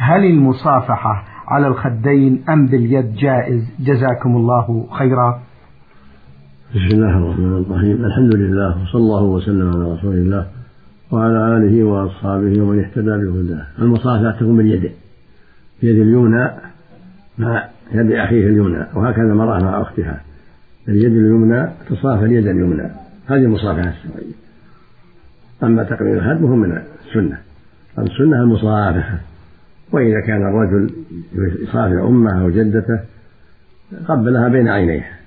هل المصافحة على الخدين أم باليد جائز؟ جزاكم الله خيرا. بسم الله الرحمن الرحيم. الحمد لله وصلى الله وسلم على رسول الله وعلى آله وأصحابه ومن اهتدى بهداه. المصافحة تكون باليد، يد اليمنى مع يد أخيه اليمنى، وهكذا المرأة مع أختها، اليد اليمنى تصافى اليد اليمنى، هذه المصافحة الشرعية. أما تقبيل الخد فهو من السنة، السنة المصافحة. وإذا كان الرجل يصافح أمه أو جدته قبلها بين عينيه